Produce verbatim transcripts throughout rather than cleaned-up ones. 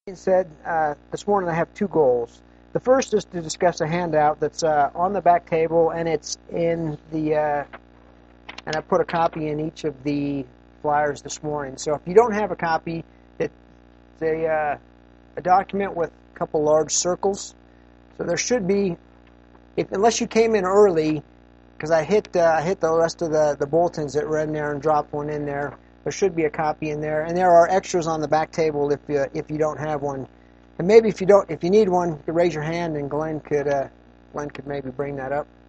Being said, uh, this morning I have two goals. The first is to discuss a handout that's uh, on the back table, and it's in the, uh, and I put a copy in each of the flyers this morning. So if you don't have a copy, it's a, uh, a document with a couple large circles. So there should be, if, unless you came in early, because I hit uh, I hit the rest of the, the bulletins that were in there and dropped one in there. There should be a copy in there, and there are extras on the back table if you if you don't have one. And maybe if you don't, if you need one, you could raise your hand, and Glenn could uh, Glenn could maybe bring that up.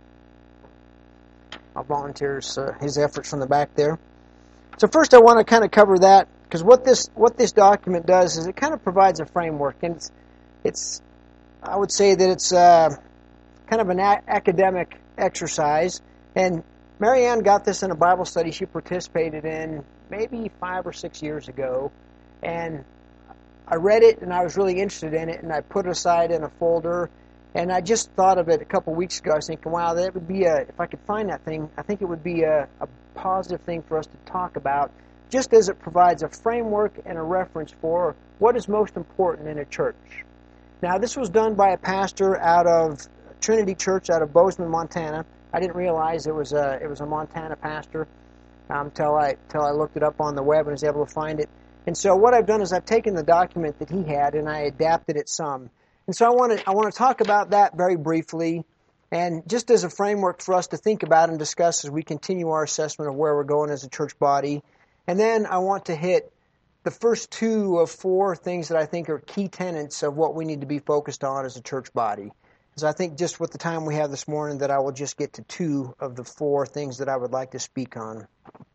I'll volunteer his, uh, his efforts from the back there. So first, I want to kind of cover that, because what this what this document does is it kind of provides a framework, and it's it's I would say that it's uh, kind of an a- academic exercise. And Marianne got this in a Bible study she participated in maybe five or six years ago, and I read it and I was really interested in it, and I put it aside in a folder, and I just thought of it a couple weeks ago. I was thinking, wow, that would be a, if I could find that thing, I think it would be a, a positive thing for us to talk about, just as it provides a framework and a reference for what is most important in a church. Now, this was done by a pastor out of Trinity Church out of Bozeman, Montana. I didn't realize it was a, it was a Montana pastor um, till I till I looked it up on the web and was able to find it. And so what I've done is I've taken the document that he had and I adapted it some. And so I want to I want to talk about that very briefly, and just as a framework for us to think about and discuss as we continue our assessment of where we're going as a church body. And then I want to hit the first two of four things that I think are key tenets of what we need to be focused on as a church body. So I think just with the time we have this morning that I will just get to two of the four things that I would like to speak on.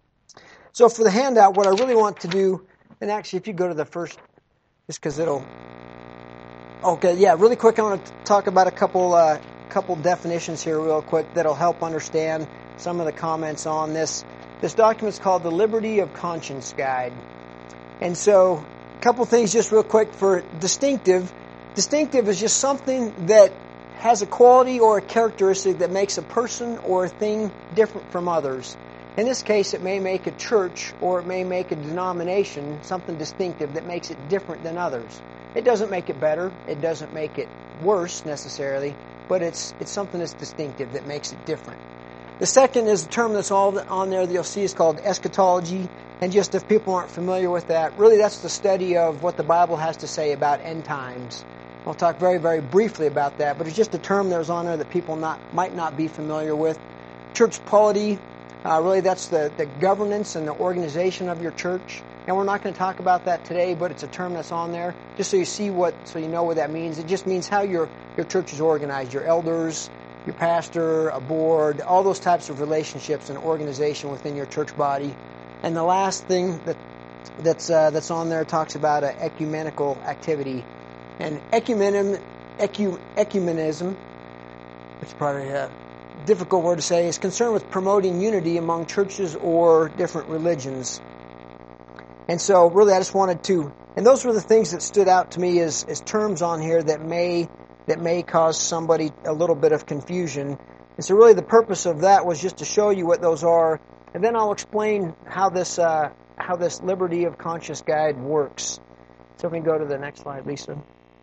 So for the handout, what I really want to do, and actually if you go to the first, just because it'll, okay, yeah, really quick, I want to talk about a couple uh, couple definitions here real quick that'll help understand some of the comments on this. This document's called the Liberty of Conscience Guide. And so a couple things just real quick for distinctive. Distinctive is just something that has a quality or a characteristic that makes a person or a thing different from others. In this case, it may make a church or it may make a denomination something distinctive that makes it different than others. It doesn't make it better. It doesn't make it worse necessarily, but it's it's something that's distinctive that makes it different. The second is a term that's all on there that you'll see is called eschatology. And just if people aren't familiar with that, really that's the study of what the Bible has to say about end times. I'll talk very, very briefly about that, but it's just a term that was on there that people not might not be familiar with. Church polity, uh, really that's the, the governance and the organization of your church. And we're not going to talk about that today, but it's a term that's on there, just so you see what, so you know what that means. It just means how your, your church is organized, your elders, your pastor, a board, all those types of relationships and organization within your church body. And the last thing that that's uh, that's on there talks about uh, ecumenical activity. And ecumenism, ecu, ecumenism, which is probably a difficult word to say, is concerned with promoting unity among churches or different religions. And so really I just wanted to, and those were the things that stood out to me as, as terms on here that may that may cause somebody a little bit of confusion. And so really the purpose of that was just to show you what those are, and then I'll explain how this uh, how this Liberty of Conscience Guide works. So if we can go to the next slide, Lisa.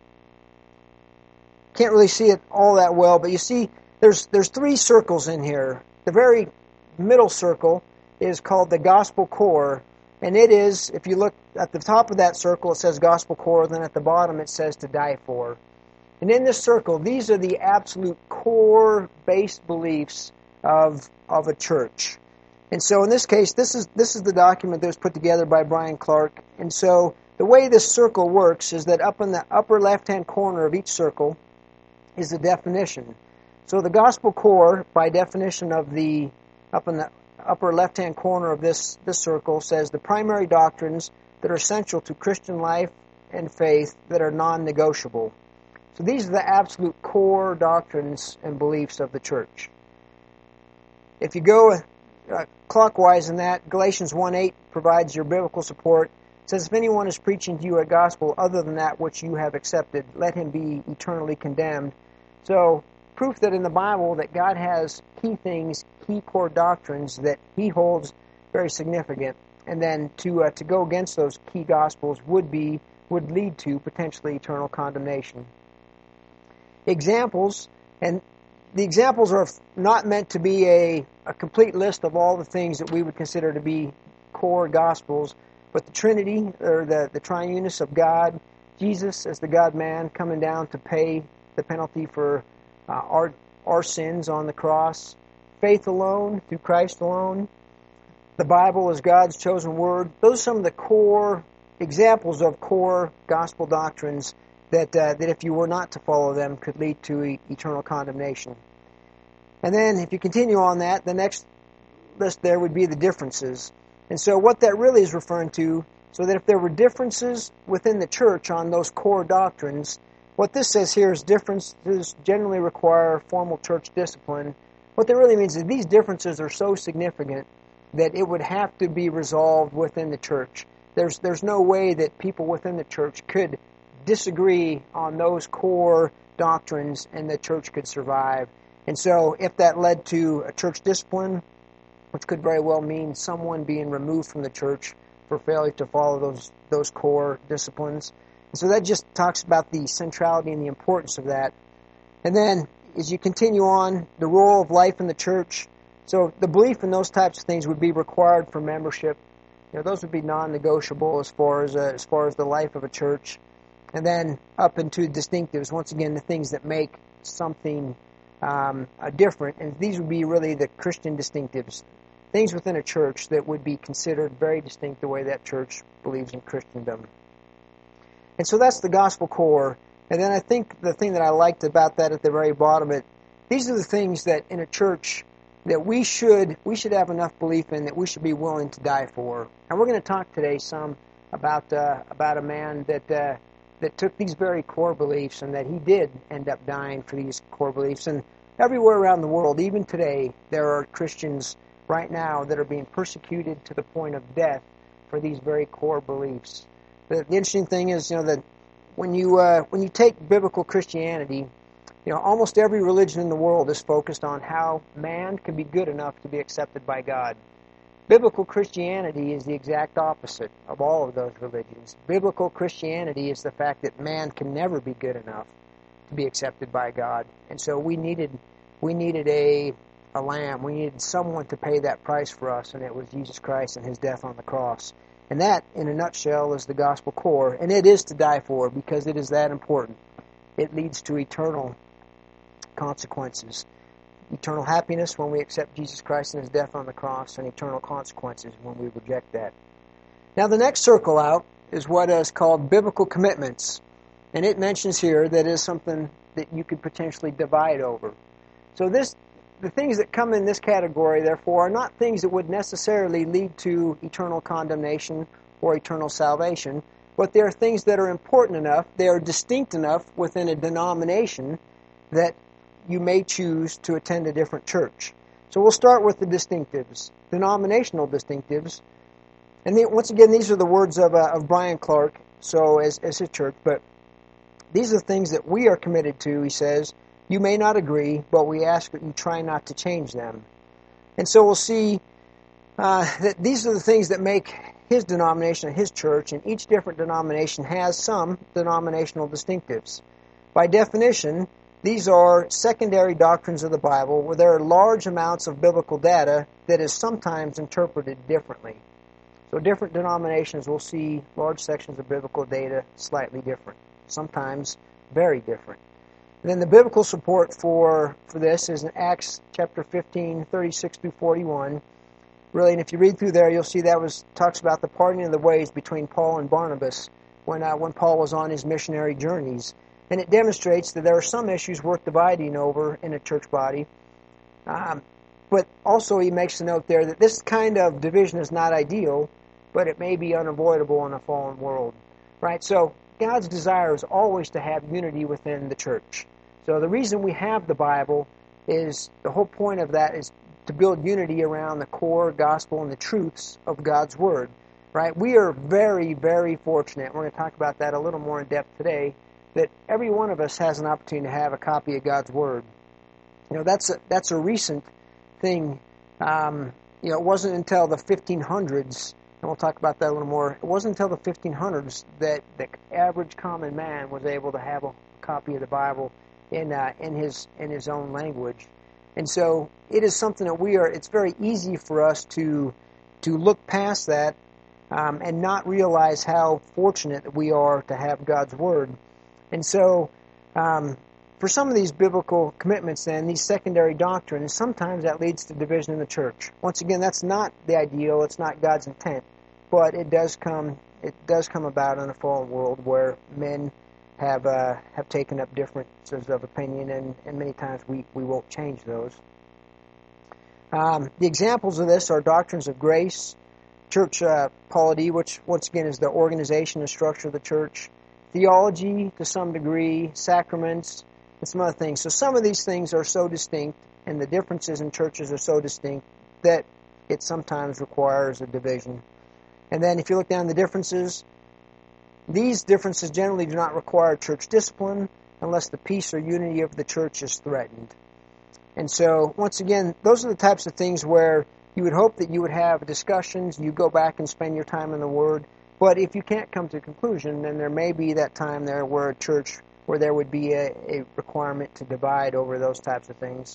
Can't really see it all that well, but you see there's there's three circles in here. The very middle circle is called the Gospel Core, and it is, if you look at the top of that circle, it says Gospel Core, then at the bottom it says to die for. And in this circle, these are the absolute core-based beliefs of of a church. And so in this case, this is this is the document that was put together by Brian Clark. And so the way this circle works is that up in the upper left-hand corner of each circle is the definition. So the Gospel Core, by definition of the, up in the upper left-hand corner of this, this circle, says the primary doctrines that are essential to Christian life and faith that are non-negotiable. So these are the absolute core doctrines and beliefs of the church. If you go uh, clockwise in that, Galatians one eight provides your biblical support. It says, if anyone is preaching to you a gospel other than that which you have accepted, let him be eternally condemned. So, proof that in the Bible that God has key things, key core doctrines that He holds very significant. And then to uh, to go against those key gospels would be would lead to potentially eternal condemnation. Examples, and the examples are not meant to be a, a complete list of all the things that we would consider to be core gospels, but the Trinity, or the, the triuneness of God, Jesus as the God-man coming down to pay the penalty for uh, our, our sins on the cross, faith alone, through Christ alone, the Bible as God's chosen word. Those are some of the core examples of core gospel doctrines that uh, that if you were not to follow them could lead to e- eternal condemnation. And then if you continue on that, the next list there would be the differences. And so what that really is referring to, so that if there were differences within the church on those core doctrines, what this says here is differences generally require formal church discipline. What that really means is these differences are so significant that it would have to be resolved within the church. There's there's no way that people within the church could disagree on those core doctrines and the church could survive. And so if that led to a church discipline, which could very well mean someone being removed from the church for failure to follow those those core disciplines. And so that just talks about the centrality and the importance of that. And then as you continue on, the role of life in the church. So the belief in those types of things would be required for membership. You know, those would be non-negotiable as far as uh, as far as the life of a church. And then up into distinctives, once again, the things that make something um, uh, different. And these would be really the Christian distinctives, things within a church that would be considered very distinct the way that church believes in Christendom. And so that's the gospel core. And then I think the thing that I liked about that at the very bottom, it these are the things that in a church that we should we should have enough belief in that we should be willing to die for. And we're going to talk today some about uh, about a man that uh, that took these very core beliefs and that he did end up dying for these core beliefs. And everywhere around the world, even today, there are Christians right now that are being persecuted to the point of death for these very core beliefs. The, the interesting thing is, you know, that when you uh, when you take biblical Christianity, you know, almost every religion in the world is focused on how man can be good enough to be accepted by God. Biblical Christianity is the exact opposite of all of those religions. Biblical Christianity is the fact that man can never be good enough to be accepted by God. And so we needed we needed a a lamb. We needed someone to pay that price for us, and it was Jesus Christ and his death on the cross. And that, in a nutshell, is the gospel core. And it is to die for because it is that important. It leads to eternal consequences. Eternal happiness when we accept Jesus Christ and his death on the cross, and eternal consequences when we reject that. Now the next circle out is what is called biblical commitments. And it mentions here that it is something that you could potentially divide over. So this, the things that come in this category, therefore, are not things that would necessarily lead to eternal condemnation or eternal salvation, but they are things that are important enough, they are distinct enough within a denomination that you may choose to attend a different church. So we'll start with the distinctives, denominational distinctives. And the, once again, these are the words of, uh, of Brian Clark, so as, as his church, but these are the things that we are committed to, he says. You may not agree, but we ask that you try not to change them. And so we'll see uh, that these are the things that make his denomination, his church, and each different denomination has some denominational distinctives. By definition, these are secondary doctrines of the Bible where there are large amounts of biblical data that is sometimes interpreted differently. So different denominations will see large sections of biblical data slightly different, sometimes very different. And then the biblical support for, for this is in Acts chapter fifteen, thirty-six through forty-one. Really, and if you read through there, you'll see that was talks about the parting of the ways between Paul and Barnabas when uh, when Paul was on his missionary journeys. And it demonstrates that there are some issues worth dividing over in a church body. Um, but also he makes a note there that this kind of division is not ideal, but it may be unavoidable in a fallen world. Right? So God's desire is always to have unity within the church. So the reason we have the Bible is, the whole point of that is to build unity around the core gospel and the truths of God's Word. Right? We are very, very fortunate. We're going to talk about that a little more in depth today, that every one of us has an opportunity to have a copy of God's Word. You know, that's a, that's a recent thing. Um, you know, it wasn't until the fifteen hundreds and we'll talk about that a little more. It wasn't until the fifteen hundreds that the average common man was able to have a copy of the Bible in uh, in his in his own language. And so it is something that we are, it's very easy for us to to look past that um, and not realize how fortunate that we are to have God's Word. And so um, for some of these biblical commitments then, these secondary doctrines, sometimes that leads to division in the church. Once again, that's not the ideal, it's not God's intent, but it does come it does come about in a fallen world where men have uh, have taken up differences of opinion, and, and many times we, we won't change those. Um, the examples of this are doctrines of grace, church uh, polity, which once again is the organization and structure of the church, theology to some degree, sacraments, and some other things. So some of these things are so distinct, and the differences in churches are so distinct that it sometimes requires a division. And then if you look down the differences, these differences generally do not require church discipline unless the peace or unity of the church is threatened. And so, once again, those are the types of things where you would hope that you would have discussions, you go back and spend your time in the Word, but if you can't come to a conclusion, then there may be that time there where a church, where there would be a, a requirement to divide over those types of things.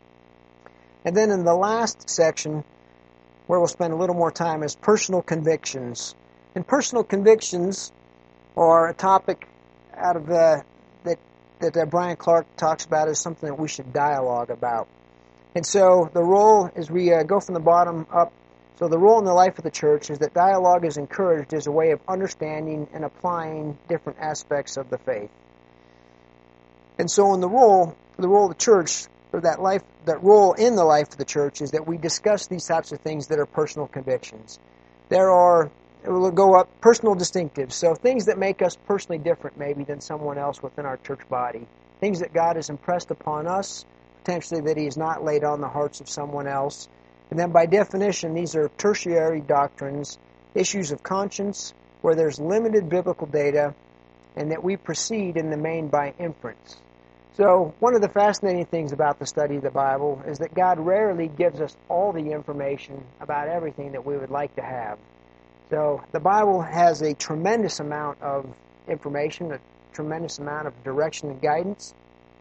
And then in the last section, where we'll spend a little more time, is personal convictions. And personal convictions or a topic out of the that that uh, Brian Clark talks about as something that we should dialogue about. And so the role, as we uh, go from the bottom up, so the role in the life of the church is that dialogue is encouraged as a way of understanding and applying different aspects of the faith. And so in the role, the role of the church, or that life, that role in the life of the church, is that we discuss these types of things that are personal convictions. There are We'll go up personal distinctives, so things that make us personally different maybe than someone else within our church body. Things that God has impressed upon us, potentially that He has not laid on the hearts of someone else. And then by definition, these are tertiary doctrines, issues of conscience, where there's limited biblical data, and that we proceed in the main by inference. So one of the fascinating things about the study of the Bible is that God rarely gives us all the information about everything that we would like to have. So the Bible has a tremendous amount of information, a tremendous amount of direction and guidance,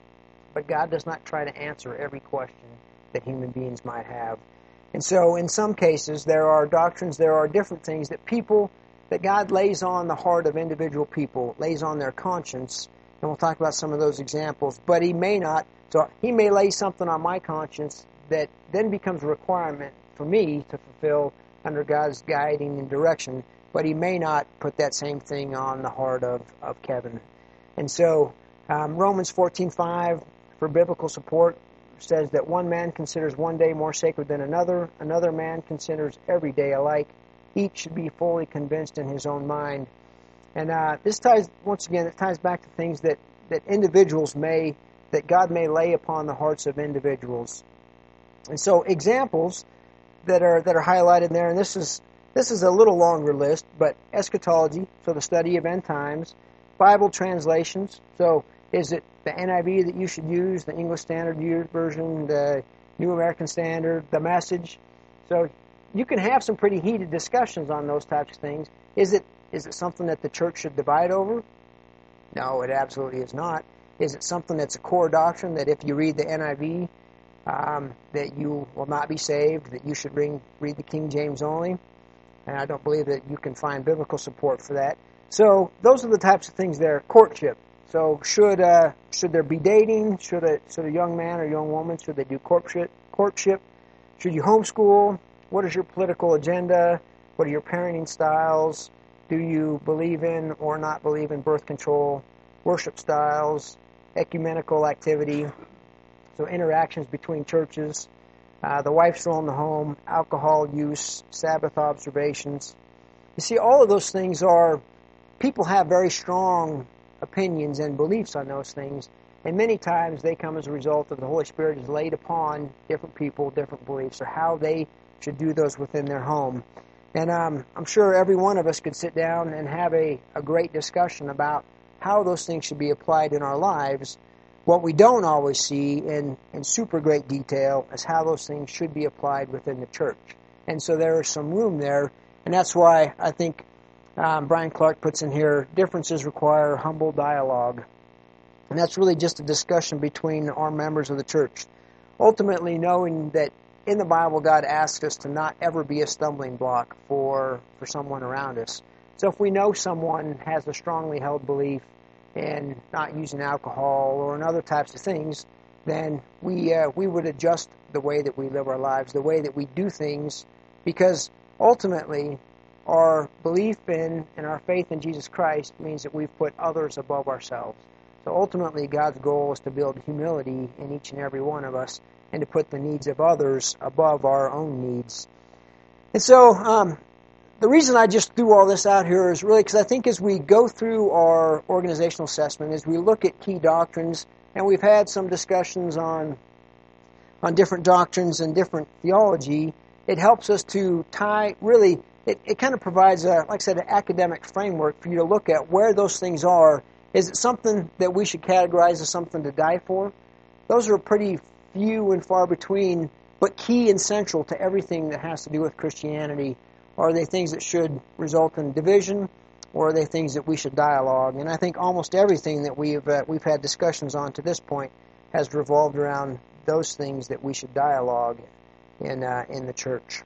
but God does not try to answer every question that human beings might have. And so in some cases there are doctrines, there are different things that people, that God lays on the heart of individual people, lays on their conscience, and we'll talk about some of those examples, but He may not, so He may lay something on my conscience that then becomes a requirement for me to fulfill under God's guiding and direction, but He may not put that same thing on the heart of, of Kevin. And so um, Romans fourteen five, for biblical support, says that one man considers one day more sacred than another, another man considers every day alike. Each should be fully convinced in his own mind. And uh, this ties, once again, it ties back to things that, that individuals may, that God may lay upon the hearts of individuals. And so examples that are that are highlighted there, and this is this is a little longer list, but eschatology, so the study of end times, Bible translations, so is it the N I V that you should use, the English Standard Version, the New American Standard, the Message? So you can have some pretty heated discussions on those types of things. Is it is it something that the church should divide over? No, it absolutely is not. Is it something that's a core doctrine that if you read the N I V, Um, that you will not be saved, that you should read, read the King James only? And I don't believe that you can find biblical support for that. So those are the types of things there. Courtship. So should uh, should there be dating? Should a, should a young man or young woman, should they do courtship? Courtship? Should you homeschool? What is your political agenda? What are your parenting styles? Do you believe in or not believe in birth control? Worship styles? Ecumenical activity? So interactions between churches, uh, the wife's role in the home, alcohol use, Sabbath observations. You see, all of those things are, people have very strong opinions and beliefs on those things, and many times they come as a result of the Holy Spirit has laid upon different people different beliefs or how they should do those within their home. And um, I'm sure every one of us could sit down and have a, a great discussion about how those things should be applied in our lives. What we don't always see in, in super great detail is how those things should be applied within the church. And so there is some room there And that's why I think um, Brian Clark puts in here, differences require humble dialogue. And that's really just a discussion between our members of the church. Ultimately, knowing that in the Bible, God asks us to not ever be a stumbling block for, for someone around us. So if we know someone has a strongly held belief in not using alcohol or in other types of things, then we uh, we would adjust the way that we live our lives, the way that we do things, because ultimately our belief in and our faith in Jesus Christ means that we've put others above ourselves. So ultimately, God's goal is to build humility in each and every one of us and to put the needs of others above our own needs. And so um, the reason I just threw all this out here is really because I think as we go through our organizational assessment, as we look at key doctrines, and we've had some discussions on on different doctrines and different theology, it helps us to tie, really, it, it kind of provides, a, like I said, an academic framework for you to look at where those things are. Is it something that we should categorize as something to die for? Those are pretty few and far between, but key and central to everything that has to do with Christianity. Are they things that should result in division, or are they things that we should dialogue? And I think almost everything that we've uh, we've had discussions on to this point has revolved around those things that we should dialogue in uh, in the church.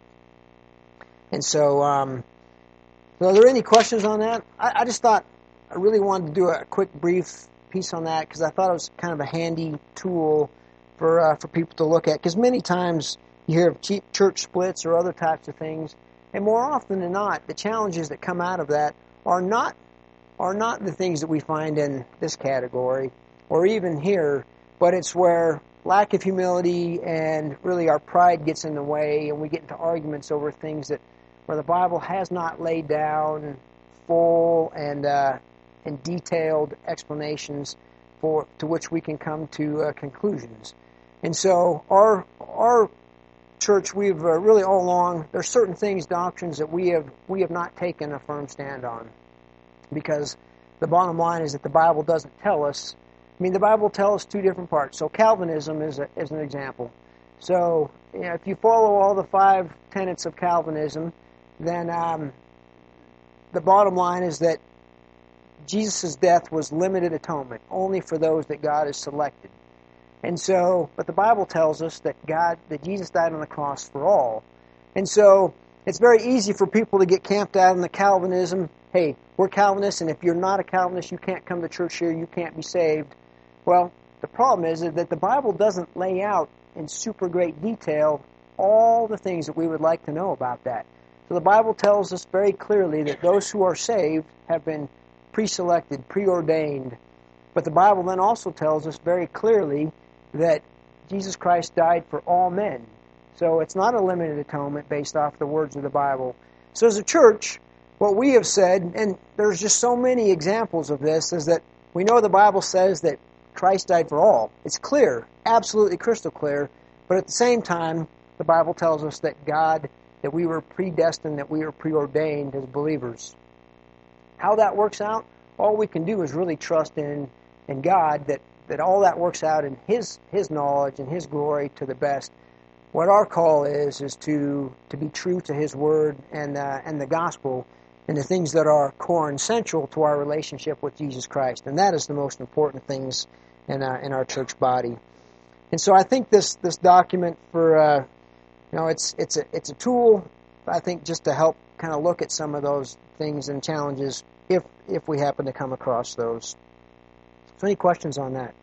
And so, um, so are there any questions on that? I, I just thought I really wanted to do a quick, brief piece on that because I thought it was kind of a handy tool for uh, for people to look at. Because many times you hear of cheap church splits or other types of things, and more often than not, the challenges that come out of that are not are not the things that we find in this category or even here, but it's where lack of humility and really our pride gets in the way, and we get into arguments over things that where the Bible has not laid down full and uh, and detailed explanations for to which we can come to uh, conclusions. And so our our church, we've uh, really all along, there's certain things, doctrines that we have we have not taken a firm stand on, because the bottom line is that the Bible doesn't tell us. I mean, the Bible tells us two different parts. So Calvinism is a, is an example. So you know, if you follow all the five tenets of Calvinism, then um, the bottom line is that Jesus' death was limited atonement, only for those that God has selected. And so, but the Bible tells us that God, that Jesus died on the cross for all. And so, it's very easy for people to get camped out in the Calvinism. Hey, we're Calvinists, and if you're not a Calvinist, you can't come to church here, you can't be saved. Well, the problem is that the Bible doesn't lay out in super great detail all the things that we would like to know about that. So the Bible tells us very clearly that those who are saved have been pre-selected, preordained. But the Bible then also tells us very clearly that Jesus Christ died for all men. So it's not a limited atonement based off the words of the Bible. So as a church, what we have said, and there's just so many examples of this, is that we know the Bible says that Christ died for all. It's clear, absolutely crystal clear, but at the same time, the Bible tells us that God, that we were predestined, that we were preordained as believers. How that works out, all we can do is really trust in, in God, that, that all that works out in His His knowledge and His glory to the best. What our call is, is to, to be true to His Word and, uh, and the gospel, and the things that are core and central to our relationship with Jesus Christ. And that is the most important things in, uh, in our church body. And so I think this, this document for, uh, you know, it's, it's, a, it's a tool, I think, just to help kind of look at some of those things and challenges if, if we happen to come across those. So any questions on that?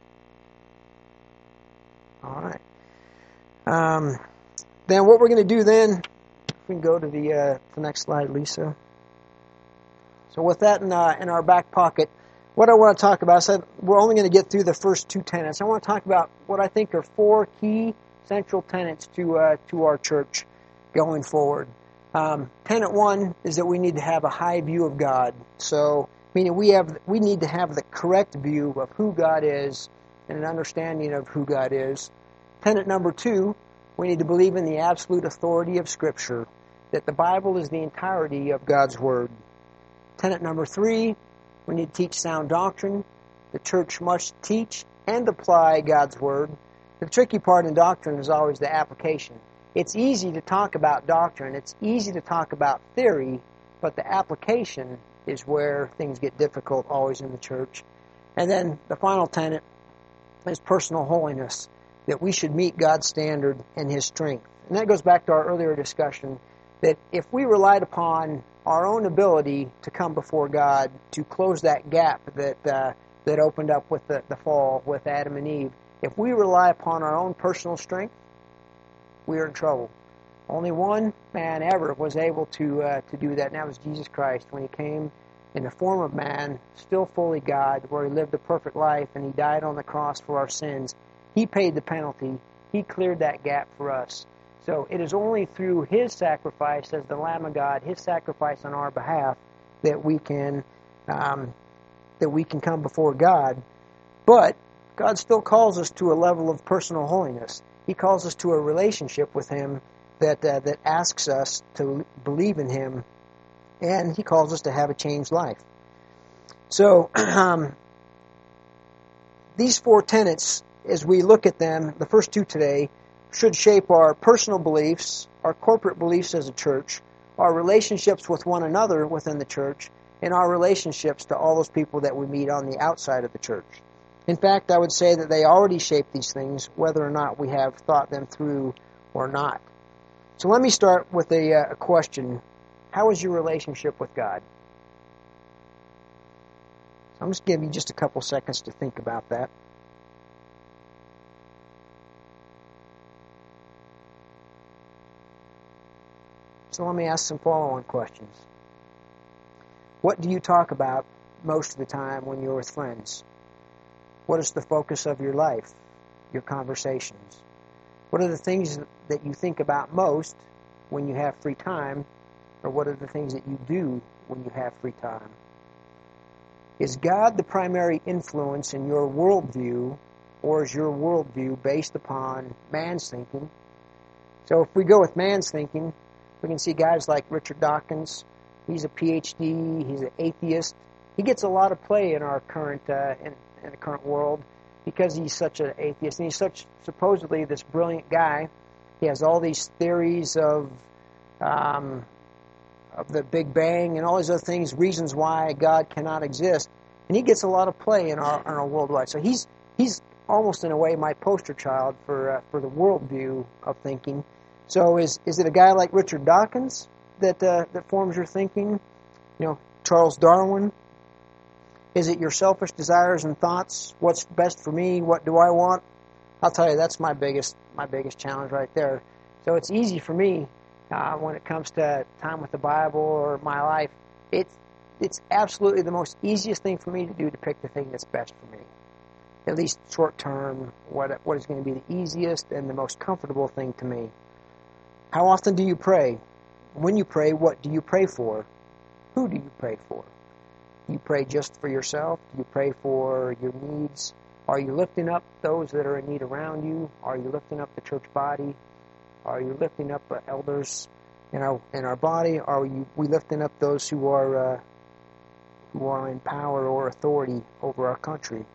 All right. Um, then what we're going to do then, if we can go to the, uh, the next slide, Lisa. So with that in, uh, in our back pocket, what I want to talk about, I said we're only going to get through the first two tenets. I want to talk about what I think are four key central tenets to uh, to our church going forward. Um, tenet one is that we need to have a high view of God. So, meaning we have we need to have the correct view of who God is and an understanding of who God is. Tenet number two, we need to believe in the absolute authority of Scripture, that the Bible is the entirety of God's Word. Tenet number three, we need to teach sound doctrine. The church must teach and apply God's Word. The tricky part in doctrine is always the application. It's easy to talk about doctrine. It's easy to talk about theory, but the application is where things get difficult always in the church. And then the final tenet is personal holiness, that we should meet God's standard and His strength. And that goes back to our earlier discussion, that if we relied upon our own ability to come before God, to close that gap that uh, that opened up with the, the fall with Adam and Eve, if we rely upon our own personal strength, we are in trouble. Only one man ever was able to uh, to do that, and that was Jesus Christ, when He came in the form of man, still fully God, where He lived a perfect life, and He died on the cross for our sins. He paid the penalty. He cleared that gap for us. So it is only through His sacrifice as the Lamb of God, His sacrifice on our behalf, that we can um, that we can come before God. But God still calls us to a level of personal holiness. He calls us to a relationship with Him that uh, that asks us to believe in Him, and He calls us to have a changed life. So um, these four tenets, as we look at them, the first two today, should shape our personal beliefs, our corporate beliefs as a church, our relationships with one another within the church, and our relationships to all those people that we meet on the outside of the church. In fact, I would say that they already shape these things, whether or not we have thought them through or not. So let me start with a, uh, a question. How is your relationship with God? So I'm just giving you just a couple seconds to think about that. So let me ask some follow-on questions. What do you talk about most of the time when you're with friends? What is the focus of your life, your conversations? What are the things that you think about most when you have free time, or what are the things that you do when you have free time? Is God the primary influence in your worldview, or is your worldview based upon man's thinking? So if we go with man's thinking, we can see guys like Richard Dawkins. He's a P H D. He's an atheist. He gets a lot of play in our current uh, in, in the current world because he's such an atheist, and he's such supposedly this brilliant guy. He has all these theories of um, of the Big Bang and all these other things, reasons why God cannot exist, and he gets a lot of play in our in our worldwide. So he's he's almost in a way my poster child for uh, for the worldview of thinking. So is is it a guy like Richard Dawkins that uh, that forms your thinking? You know, Charles Darwin? Is it your selfish desires and thoughts? What's best for me? What do I want? I'll tell you, that's my biggest my biggest challenge right there. So it's easy for me uh, when it comes to time with the Bible or my life. It's it's absolutely the most easiest thing for me to do to pick the thing that's best for me. At least short term, what what is going to be the easiest and the most comfortable thing to me. How often do you pray? When you pray, what do you pray for? Who do you pray for? Do you pray just for yourself? Do you pray for your needs? Are you lifting up those that are in need around you? Are you lifting up the church body? Are you lifting up uh, elders in our in our body? Are you we lifting up those who are uh, who are in power or authority over our country?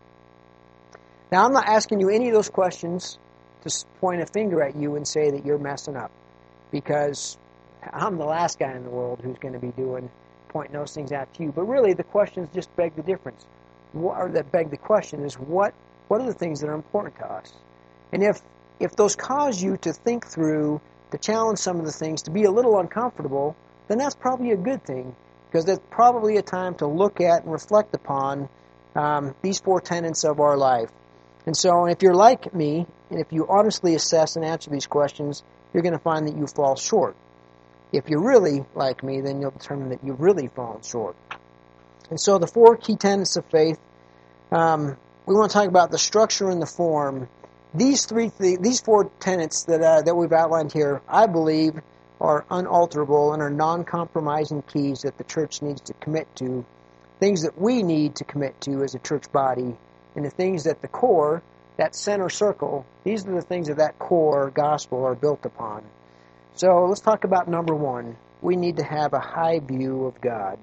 Now, I'm not asking you any of those questions to point a finger at you and say that you're messing up, because I'm the last guy in the world who's going to be doing pointing those things out to you. But really, the questions just beg the difference. What, or that beg the question is, what what are the things that are important to us? And if if those cause you to think through, to challenge some of the things, to be a little uncomfortable, then that's probably a good thing, because that's probably a time to look at and reflect upon um, these four tenets of our life. And so if you're like me, and if you honestly assess and answer these questions, you're going to find that you fall short. If you're really like me, then you'll determine that you've really fallen short. And so the four key tenets of faith, um, we want to talk about the structure and the form. These three, th- these four tenets that uh, that we've outlined here, I believe, are unalterable and are non-compromising keys that the church needs to commit to, things that we need to commit to as a church body, and the things that the core, that center circle, these are the things that that core gospel are built upon. So let's talk about number one. We need to have a high view of God.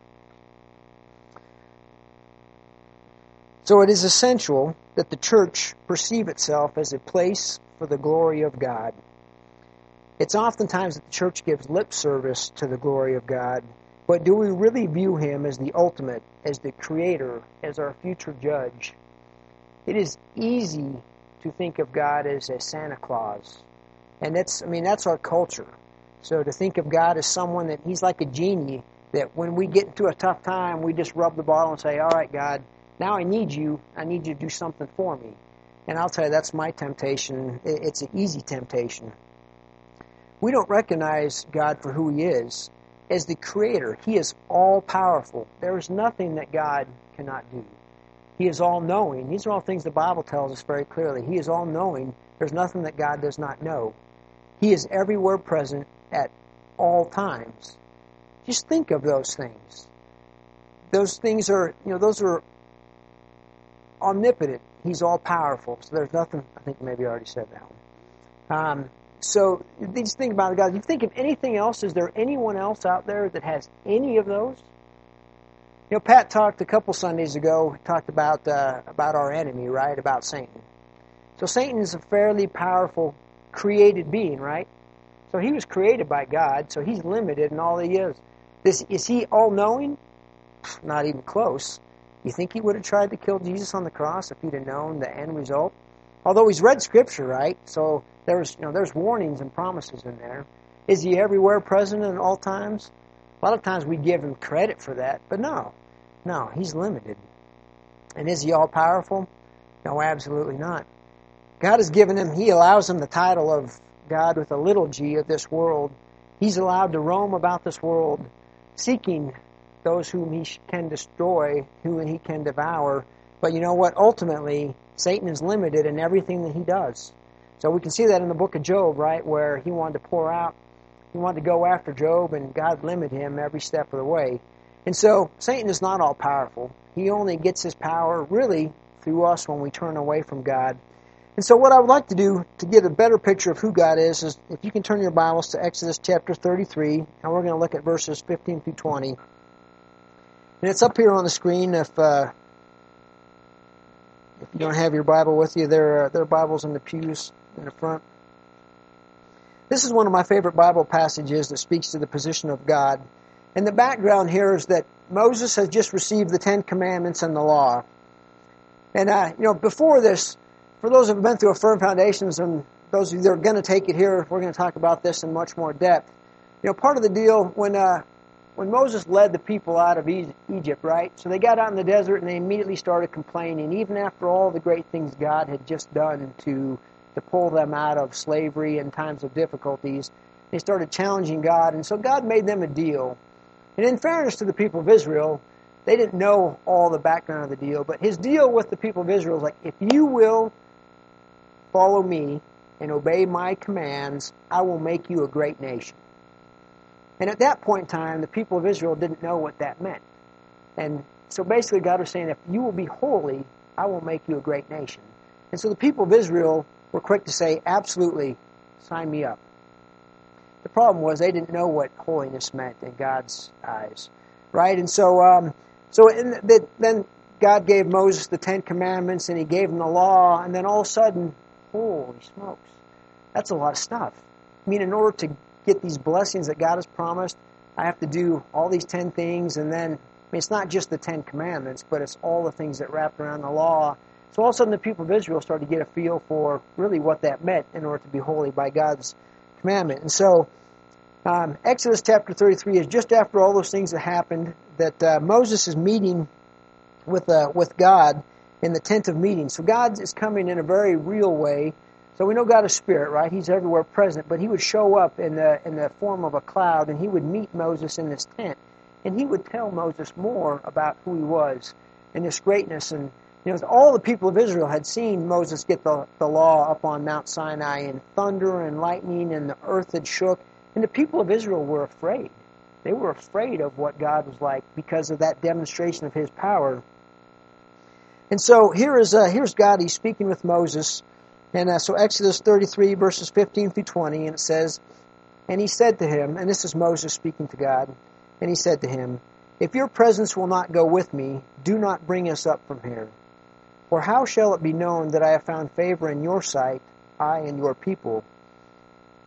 So it is essential that the church perceive itself as a place for the glory of God. It's oftentimes that the church gives lip service to the glory of God, but do we really view Him as the ultimate, as the Creator, as our future judge? It is easy to think of God as a Santa Claus. And that's, I mean, that's our culture. So to think of God as someone that He's like a genie, that when we get into a tough time, we just rub the bottle and say, all right, God, now I need you. I need you to do something for me. And I'll tell you, that's my temptation. It's an easy temptation. We don't recognize God for who He is. As the Creator, He is all-powerful. There is nothing that God cannot do. He is all-knowing. These are all things the Bible tells us very clearly. He is all-knowing. There's nothing that God does not know. He is everywhere present at all times. Just think of those things. Those things are, you know, those are omnipotent. He's all-powerful. So there's nothing, I think maybe I already said that one. Um, so just think about it, guys. You think of anything else, is there anyone else out there that has any of those? You know, Pat talked a couple Sundays ago, talked about uh, about our enemy, right? About Satan. So Satan is a fairly powerful created being, right? So he was created by God, so he's limited in all he is. This, is he all-knowing? Not even close. You think he would have tried to kill Jesus on the cross if he'd have known the end result? Although he's read Scripture, right? So there's, you know, there's warnings and promises in there. Is he everywhere present at all times? A lot of times we give him credit for that, but no. No, he's limited. And is he all-powerful? No, absolutely not. God has given him, he allows him the title of God with a little g of this world. He's allowed to roam about this world, seeking those whom he can destroy, whom he can devour. But you know what? Ultimately, Satan is limited in everything that he does. So we can see that in the book of Job, right, where he wanted to pour out, he wanted to go after Job, and God limited him every step of the way. And so Satan is not all-powerful. He only gets his power, really, through us when we turn away from God. And so what I would like to do to get a better picture of who God is, is if you can turn your Bibles to Exodus chapter thirty-three, and we're going to look at verses fifteen through twenty. And it's up here on the screen. If uh, if you don't have your Bible with you, there are, there are Bibles in the pews in the front. This is one of my favorite Bible passages that speaks to the position of God. And the background here is that Moses has just received the Ten Commandments and the law. And, uh, you know, before this, for those who have been through Affirm Foundations and those of you that are going to take it here, we're going to talk about this in much more depth. You know, part of the deal, when uh, when Moses led the people out of Egypt, right? So they got out in the desert and they immediately started complaining, even after all the great things God had just done to, to pull them out of slavery and times of difficulties. They started challenging God, and so God made them a deal. And in fairness to the people of Israel, they didn't know all the background of the deal, but his deal with the people of Israel is like, if you will follow me and obey my commands, I will make you a great nation. And at that point in time, the people of Israel didn't know what that meant. And so basically God was saying, if you will be holy, I will make you a great nation. And so the people of Israel were quick to say, absolutely, sign me up. The problem was they didn't know what holiness meant in God's eyes, right? And so, um, so in the, then God gave Moses the Ten Commandments, and He gave him the law, and then all of a sudden, holy smokes, that's a lot of stuff. I mean, in order to get these blessings that God has promised, I have to do all these ten things, and then, I mean, it's not just the Ten Commandments, but it's all the things that wrap around the law. So all of a sudden, the people of Israel started to get a feel for really what that meant in order to be holy by God's commandment. And so um, Exodus chapter thirty-three is just after all those things that happened that uh, Moses is meeting with uh, with God in the tent of meeting. So God is coming in a very real way. So we know God is spirit, right? He's everywhere present, but He would show up in the in the form of a cloud, and He would meet Moses in this tent, and He would tell Moses more about who He was and His greatness. And you know, all the people of Israel had seen Moses get the, the law up on Mount Sinai, and thunder and lightning, and the earth had shook. And the people of Israel were afraid. They were afraid of what God was like because of that demonstration of His power. And so here is uh, here's God. He's speaking with Moses. And uh, so Exodus thirty-three, verses fifteen through twenty, and it says, and He said to him, and this is Moses speaking to God, and He said to him, if your presence will not go with me, do not bring us up from here. For how shall it be known that I have found favor in your sight, I and your people?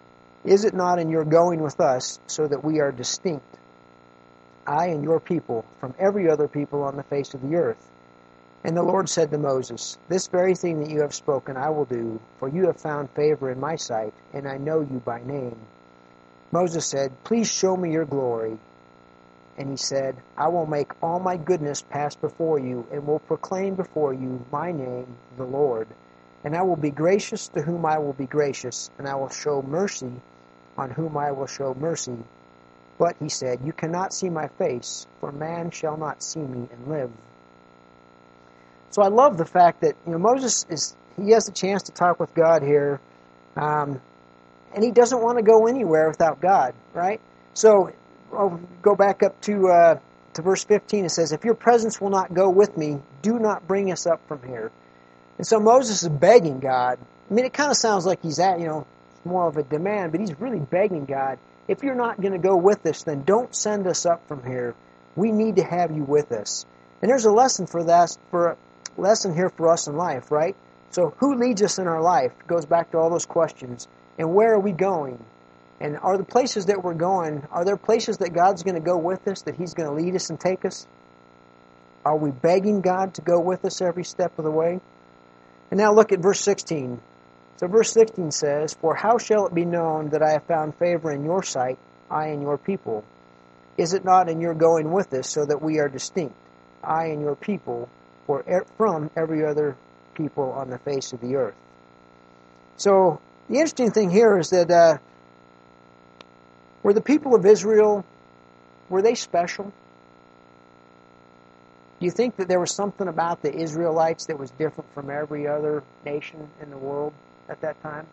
Is it not in your going with us so that we are distinct, I and your people, from every other people on the face of the earth? And the Lord said to Moses, This very thing that you have spoken I will do, for you have found favor in my sight, and I know you by name. Moses said, Please show me your glory. And he said, I will make all my goodness pass before you, and will proclaim before you my name, the Lord. And I will be gracious to whom I will be gracious, and I will show mercy on whom I will show mercy. But, he said, you cannot see my face, for man shall not see me and live. So I love the fact that, you know, Moses is, he has a chance to talk with God here, um, and he doesn't want to go anywhere without God, right? So I'll go back up to uh, to verse fifteen. It says, If your presence will not go with me, do not bring us up from here. And so Moses is begging God. I mean, it kind of sounds like he's at, you know, more of a demand, but he's really begging God, if you're not going to go with us, then don't send us up from here. We need to have you with us. And there's a lesson for that, for a lesson here for us in life, right? So who leads us in our life? It goes back to all those questions. And where are we going? And are the places that we're going, are there places that God's going to go with us, that he's going to lead us and take us? Are we begging God to go with us every step of the way? And now look at verse sixteen. So verse sixteen says, For how shall it be known that I have found favor in your sight, I and your people? Is it not in your going with us, so that we are distinct, I and your people, for from every other people on the face of the earth? So the interesting thing here is that uh, were the people of Israel, were they special? Do you think that there was something about the Israelites that was different from every other nation in the world at that time?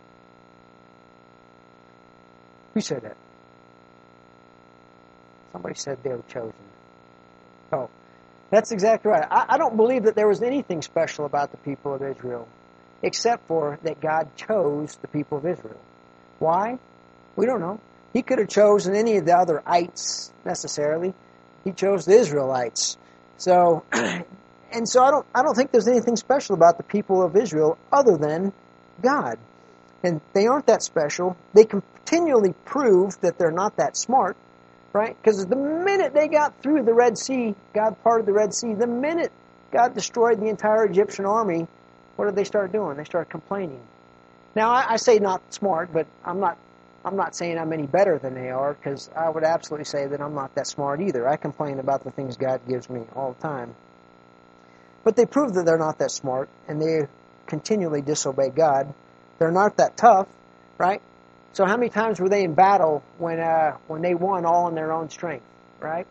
Who said that? Somebody said they were chosen. Oh, that's exactly right. I, I don't believe that there was anything special about the people of Israel, except for that God chose the people of Israel. Why? We don't know. He could have chosen any of the other ites necessarily. He chose the Israelites. So, and so I don't, I don't think there's anything special about the people of Israel other than God. And they aren't that special. They continually prove that they're not that smart, right? Because the minute they got through the Red Sea, God parted the Red Sea, the minute God destroyed the entire Egyptian army, what did they start doing? They started complaining. Now, I, I say not smart, but I'm not I'm not saying I'm any better than they are, because I would absolutely say that I'm not that smart either. I complain about the things God gives me all the time. But they prove that they're not that smart, and they continually disobey God. They're not that tough, right? So how many times were they in battle when uh, when they won all in their own strength, right?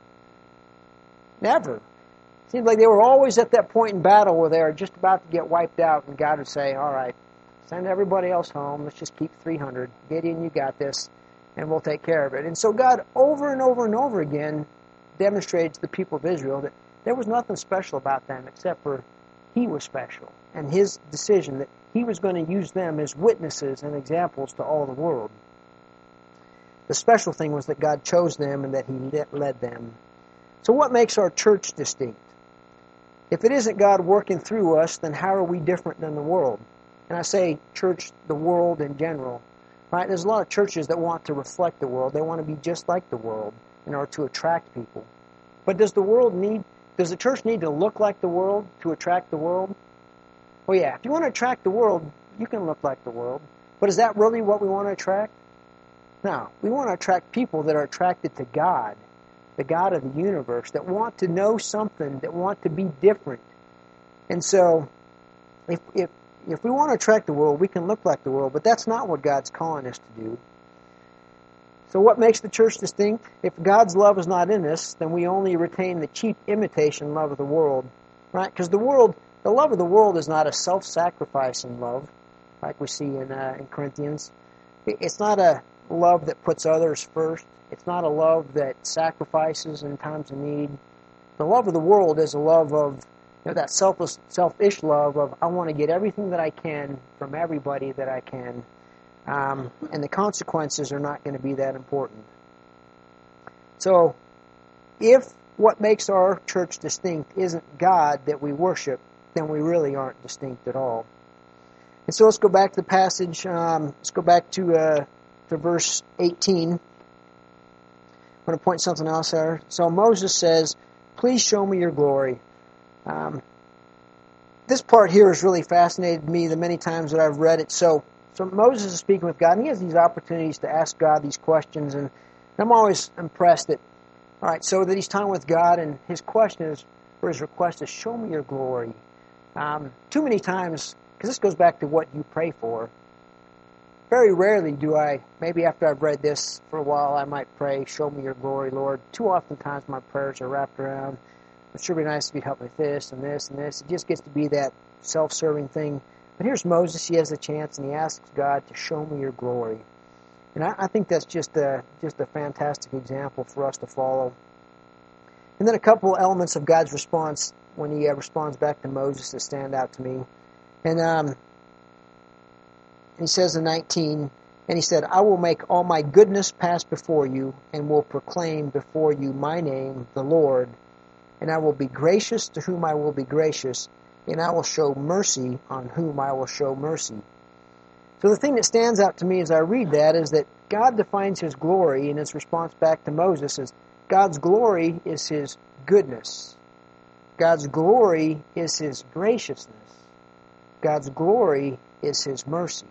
Never. Seems like they were always at that point in battle where they were just about to get wiped out, and God would say, all right, send everybody else home. Let's just keep three hundred. Gideon, you got this, and we'll take care of it. And so God, over and over and over again, demonstrated to the people of Israel that there was nothing special about them except for He was special, and His decision that He was going to use them as witnesses and examples to all the world. The special thing was that God chose them and that He led them. So what makes our church distinct? If it isn't God working through us, then how are we different than the world? And I say church, the world in general. Right? There's a lot of churches that want to reflect the world. They want to be just like the world in order to attract people. But does the world need, does the church need to look like the world to attract the world? Well, yeah, if you want to attract the world, you can look like the world. But is that really what we want to attract? No. We want to attract people that are attracted to God, the God of the universe, that want to know something, that want to be different. And so, if if If we want to attract the world, we can look like the world, but that's not what God's calling us to do. So what makes the church distinct? If God's love is not in us, then we only retain the cheap imitation love of the world, right? Because the world, the love of the world is not a self-sacrificing love, like we see in, uh, in Corinthians. It's not a love that puts others first. It's not a love that sacrifices in times of need. The love of the world is a love of You know, that selfless, selfish love of, I want to get everything that I can from everybody that I can. Um, and the consequences are not going to be that important. So, if what makes our church distinct isn't God that we worship, then we really aren't distinct at all. And so let's go back to the passage. Um, let's go back to uh, after verse eighteen. I'm going to point something else there. So Moses says, please show me your glory. Um, this part here has really fascinated me the many times that I've read it. So, so Moses is speaking with God, and he has these opportunities to ask God these questions, and I'm always impressed that, all right, so that he's talking with God, and his question is, or his request is, show me your glory. Um, too many times, because this goes back to what you pray for, very rarely do I, maybe after I've read this for a while, I might pray, show me your glory, Lord. Too often times my prayers are wrapped around, it sure be nice if you'd help me with this and this and this. It just gets to be that self-serving thing. But here's Moses, he has a chance, and he asks God to show me your glory. And I, I think that's just a, just a fantastic example for us to follow. And then a couple elements of God's response when he uh, responds back to Moses that stand out to me. And um, he says in nineteen, and he said, I will make all my goodness pass before you, and will proclaim before you my name, the Lord. And I will be gracious to whom I will be gracious, and I will show mercy on whom I will show mercy. So the thing that stands out to me as I read that is that God defines his glory in his response back to Moses as God's glory is his goodness. God's glory is his graciousness. God's glory is his mercy.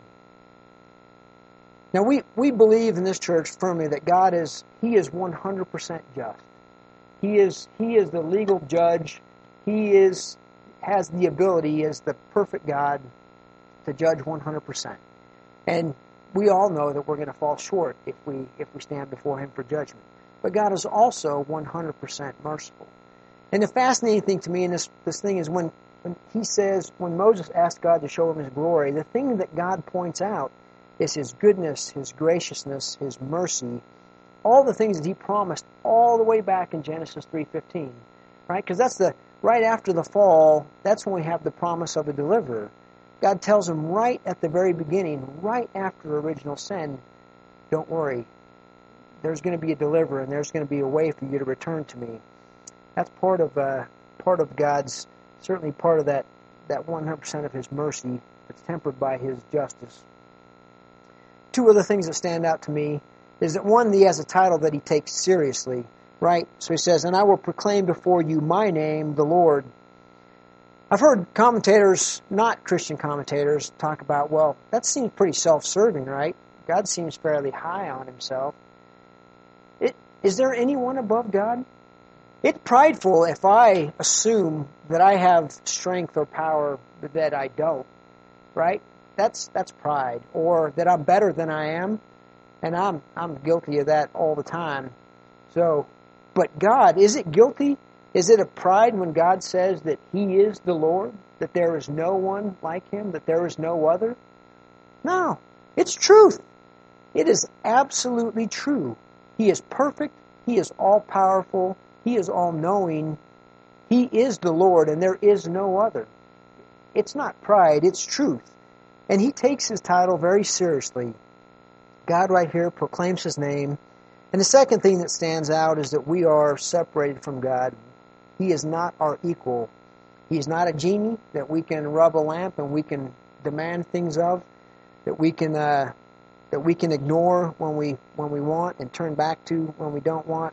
Now we, we believe in this church firmly that God is, he is one hundred percent just. He is, he is the legal judge. He is, has the ability as the perfect God to judge one hundred percent. And we all know that we're going to fall short if we, if we stand before him for judgment. But God is also one hundred percent merciful. And the fascinating thing to me in this, this thing is when, when he says, when Moses asked God to show him his glory, the thing that God points out is his goodness, his graciousness, his mercy, all the things that he promised all the way back in Genesis three fifteen, right? Because that's the, right after the fall, that's when we have the promise of the deliverer. God tells him right at the very beginning, right after original sin, don't worry, there's going to be a deliverer, and there's going to be a way for you to return to me. That's part of uh, part of God's, certainly part of that, that one hundred percent of his mercy that's tempered by his justice. Two other things that stand out to me is that one, he has a title that he takes seriously, right? So he says, and I will proclaim before you my name, the Lord. I've heard commentators, not Christian commentators, talk about, well, that seems pretty self-serving, right? God seems fairly high on himself. It, is there anyone above God? It's prideful if I assume that I have strength or power that I don't, right? That's that's pride. Or that I'm better than I am, and I'm I'm guilty of that all the time. So, but God, is it guilty? Is it a pride when God says that he is the Lord, that there is no one like him, that there is no other? No, it's truth. It is absolutely true. He is perfect. He is all-powerful. He is all-knowing. He is the Lord, and there is no other. It's not pride, it's truth. And he takes his title very seriously. God right here proclaims his name. And the second thing that stands out is that we are separated from God. He is not our equal. He is not a genie that we can rub a lamp and we can demand things of, that we can uh, that we can ignore when we when we want and turn back to when we don't want.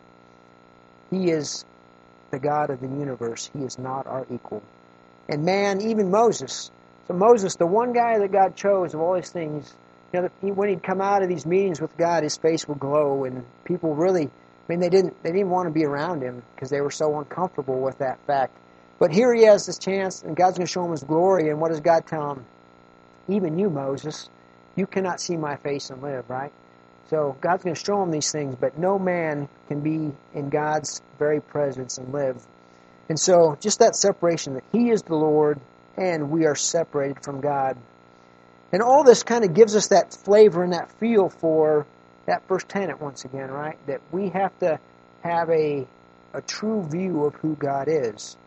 He is the God of the universe. He is not our equal. And man, even Moses. So Moses, the one guy that God chose of all these things, you know, he, when he'd come out of these meetings with God, his face would glow, and people really, I mean, they didn't they didn't want to be around him because they were so uncomfortable with that fact. But here he has this chance, and God's going to show him his glory. And what does God tell him? Even you, Moses, you cannot see my face and live, right? So God's going to show him these things, but no man can be in God's very presence and live. And so just that separation, that he is the Lord and we are separated from God. And all this kind of gives us that flavor and that feel for that first tenet once again, right? That we have to have a, a true view of who God is.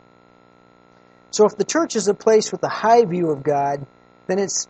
So if the church is a place with a high view of God, then it's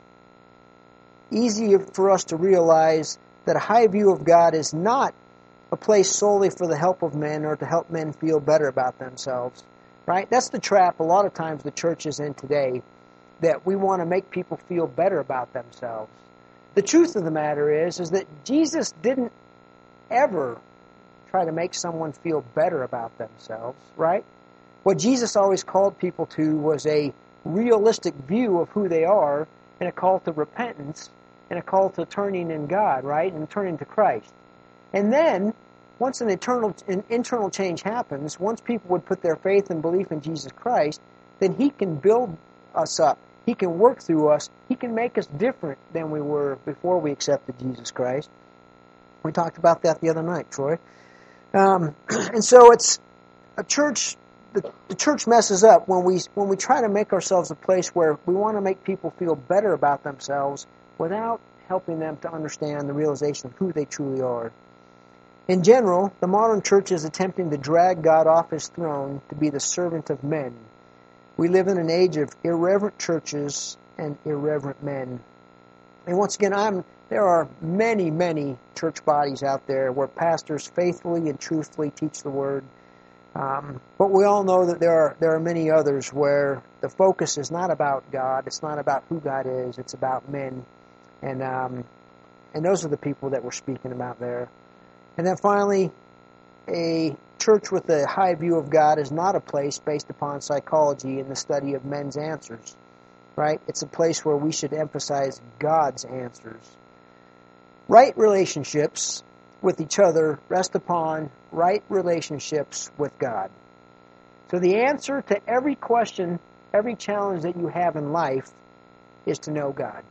easy for us to realize that a high view of God is not a place solely for the help of men or to help men feel better about themselves, right? That's the trap a lot of times the church is in today, that we want to make people feel better about themselves. the truth of the matter is, is that Jesus didn't ever try to make someone feel better about themselves, right? What Jesus always called people to was a realistic view of who they are, and a call to repentance, and a call to turning in God, right? And turning to Christ. And then, once an eternal, an internal change happens, once people would put their faith and belief in Jesus Christ, then He can build us up. He can work through us. He can make us different than we were before we accepted Jesus Christ. We talked about that the other night, Troy. Um, and so it's a church. The, the church messes up when we when we try to make ourselves a place where we want to make people feel better about themselves without helping them to understand the realization of who they truly are. In general, the modern church is attempting to drag God off His throne to be the servant of men. We live in an age of irreverent churches and irreverent men. And once again, I'm there are many, many church bodies out there where pastors faithfully and truthfully teach the Word. Um, but we all know that there are there are many others where the focus is not about God. It's not about who God is. It's about men, and um, and those are the people that we're speaking about there. And then finally, a church with a high view of God is not a place based upon psychology and the study of men's answers, right? It's a place where we should emphasize God's answers. Right relationships with each other rest upon right relationships with God. So the answer to every question, every challenge that you have in life is to know God.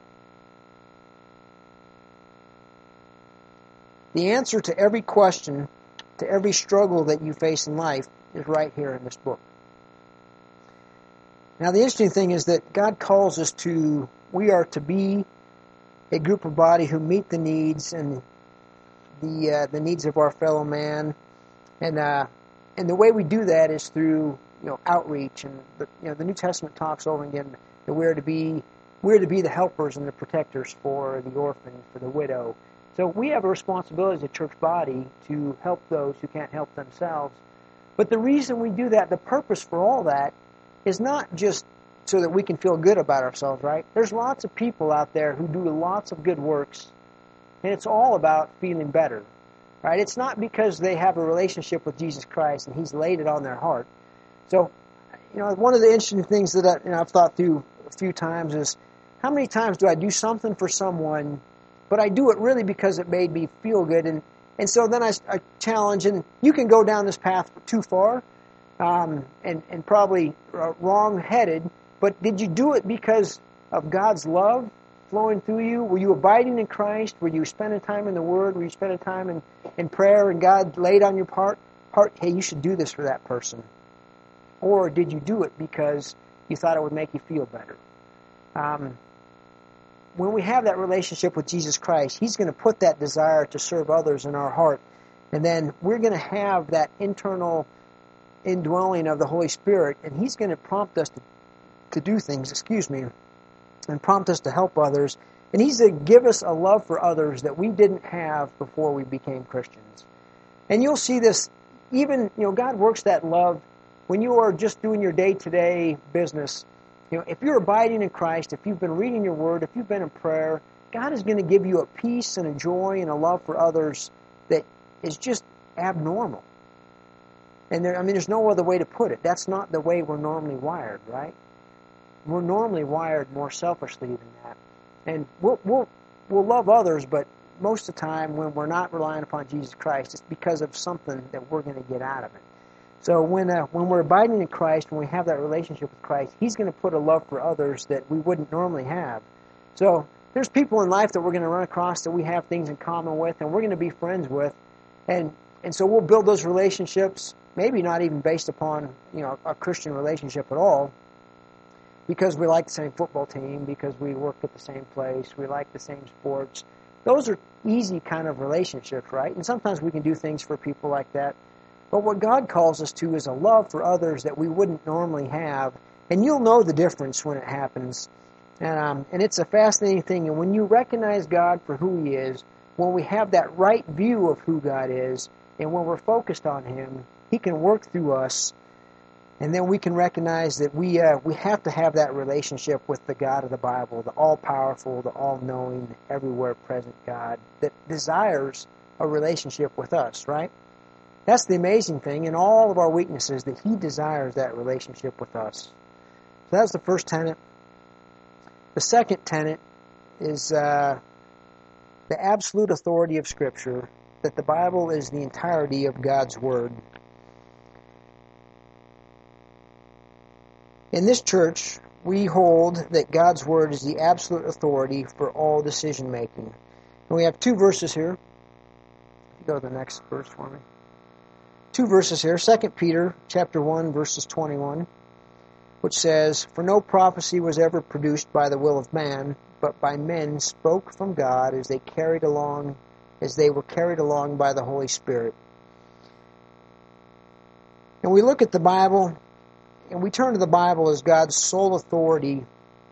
The answer to every question, to every struggle that you face in life is right here in this book. Now the interesting thing is that God calls us to, we are to be a group of body who meet the needs and the uh, the needs of our fellow man, and uh, and the way we do that is through you know outreach, and the, you know the New Testament talks over again that we're to be we're to be the helpers and the protectors for the orphan, for the widow. So we have a responsibility as a church body to help those who can't help themselves. But the reason we do that, the purpose for all that, is not just so that we can feel good about ourselves, right? There's lots of people out there who do lots of good works, and it's all about feeling better, right? It's not because they have a relationship with Jesus Christ and He's laid it on their heart. So, you know, one of the interesting things that I, you know, I've thought through a few times is how many times do I do something for someone, but I do it really because it made me feel good, and, and so then I, I challenge, and you can go down this path too far um, and, and probably uh, wrong-headed, but did you do it because of God's love flowing through you? Were you abiding in Christ? Were you spending time in the Word? Were you spending time in, in prayer and God laid on your heart, heart, hey, you should do this for that person? Or did you do it because you thought it would make you feel better? Um, when we have that relationship with Jesus Christ, He's going to put that desire to serve others in our heart. And then we're going to have that internal indwelling of the Holy Spirit, and He's going to prompt us to, to do things, excuse me, and prompt us to help others. And He's to give us a love for others that we didn't have before we became Christians. And you'll see this, even, you know, God works that love when you are just doing your day-to-day business. You know, if you're abiding in Christ, if you've been reading your Word, if you've been in prayer, God is going to give you a peace and a joy and a love for others that is just abnormal. And there, I mean, there's no other way to put it. That's not the way we're normally wired, right? We're normally wired more selfishly than that. And we'll, we'll, we'll love others, but most of the time when we're not relying upon Jesus Christ, it's because of something that we're going to get out of it. So when uh, when we're abiding in Christ, when we have that relationship with Christ, He's going to put a love for others that we wouldn't normally have. So there's people in life that we're going to run across that we have things in common with, and we're going to be friends with. And and so we'll build those relationships, maybe not even based upon, you know, a Christian relationship at all, because we like the same football team, because we work at the same place, we like the same sports. Those are easy kind of relationships, right? And sometimes we can do things for people like that. But what God calls us to is a love for others that we wouldn't normally have. And you'll know the difference when it happens. And, um, and it's a fascinating thing. And when you recognize God for who He is, when we have that right view of who God is, and when we're focused on Him, He can work through us And then we can recognize that we uh, we have to have that relationship with the God of the Bible, the all-powerful, the all-knowing, everywhere present God that desires a relationship with us, right? That's the amazing thing in all of our weaknesses, that He desires that relationship with us. So that's the first tenet. The second tenet is uh, the absolute authority of Scripture, that the Bible is the entirety of God's Word. In this church, we hold that God's Word is the absolute authority for all decision making. And we have two verses here. Go to the next verse for me. Two verses here. Second Peter chapter one, verses twenty-one, which says, "For no prophecy was ever produced by the will of man, but by men spoke from God as they carried along, as they were carried along by the Holy Spirit." And we look at the Bible, and we turn to the Bible as God's sole authority.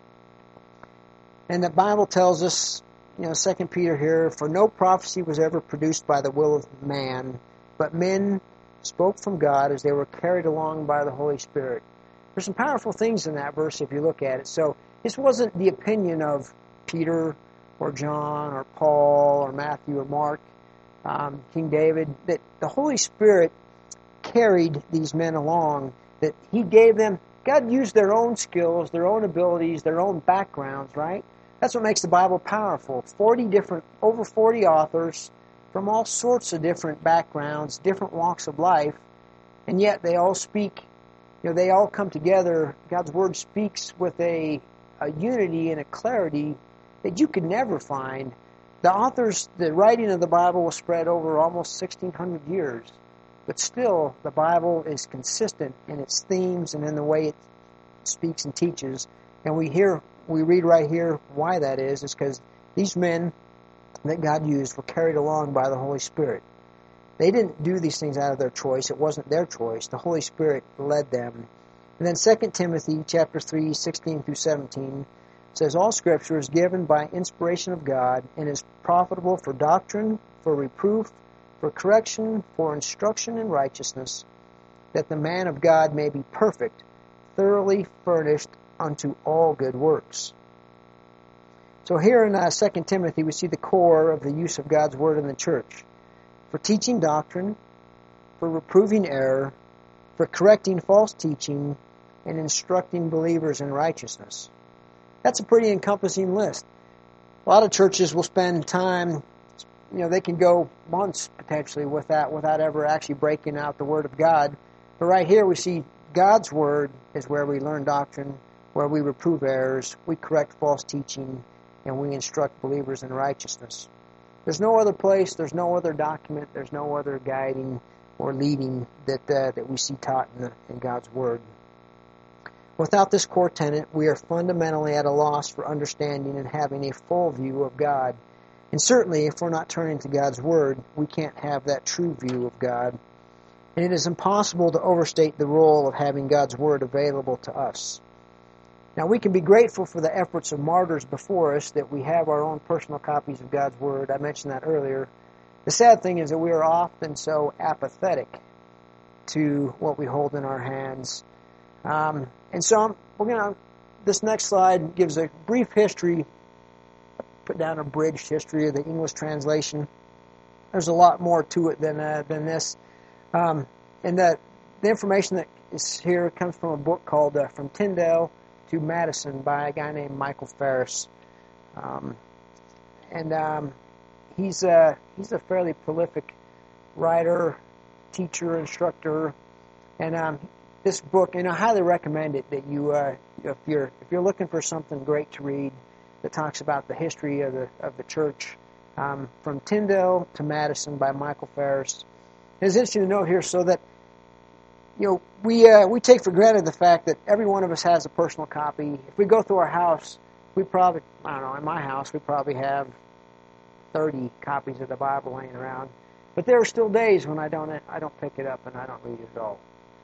And the Bible tells us, you know, Second Peter here, "For no prophecy was ever produced by the will of man, but men spoke from God as they were carried along by the Holy Spirit." There's some powerful things in that verse if you look at it. So this wasn't the opinion of Peter or John or Paul or Matthew or Mark, um, King David, that the Holy Spirit carried these men along, that He gave them, God used their own skills, their own abilities, their own backgrounds, right? That's what makes the Bible powerful. forty different, over forty authors from all sorts of different backgrounds, different walks of life, and yet they all speak, you know, they all come together. God's Word speaks with a, a unity and a clarity that you could never find. The authors, the writing of the Bible was spread over almost sixteen hundred years, but still the Bible is consistent in its themes and in the way it speaks and teaches. And we hear, we read right here why that is, is because these men that God used were carried along by the Holy Spirit. They didn't do these things out of their choice. It wasn't their choice. The Holy Spirit led them. And then Second Timothy chapter three, sixteen through seventeen says, "All Scripture is given by inspiration of God and is profitable for doctrine, for reproof, for correction, for instruction in righteousness, that the man of God may be perfect, thoroughly furnished unto all good works." So here in uh, Second Timothy, we see the core of the use of God's Word in the church. For teaching doctrine, for reproving error, for correcting false teaching, and instructing believers in righteousness. That's a pretty encompassing list. A lot of churches will spend time, you know, they can go months potentially with that without ever actually breaking out the Word of God. But right here we see God's Word is where we learn doctrine, where we reprove errors, we correct false teaching, and we instruct believers in righteousness. There's no other place, there's no other document, there's no other guiding or leading that uh, that we see taught in, the, in God's Word. Without this core tenet, we are fundamentally at a loss for understanding and having a full view of God. And certainly, if we're not turning to God's Word, we can't have that true view of God. And it is impossible to overstate the role of having God's Word available to us. Now, we can be grateful for the efforts of martyrs before us, that we have our own personal copies of God's Word. I mentioned that earlier. The sad thing is that we are often so apathetic to what we hold in our hands. Um, and so I'm, we're going to, this next slide gives a brief history, put down a abridged history of the English translation. There's a lot more to it than uh, than this. Um, and the, the information that is here comes from a book called uh, From Tyndale to Madison by a guy named Michael Ferris. Um, and um, he's, a, he's a fairly prolific writer, teacher, instructor. And um, this book, and I highly recommend it, that you, uh, if you're if you're looking for something great to read that talks about the history of the of the church, um, From Tyndale to Madison by Michael Ferris. It's interesting to note here, so that you know we uh, we take for granted the fact that every one of us has a personal copy. If we go through our house, we probably I don't know in my house we probably have thirty copies of the Bible laying around. But there are still days when I don't I don't pick it up and I don't read it at all.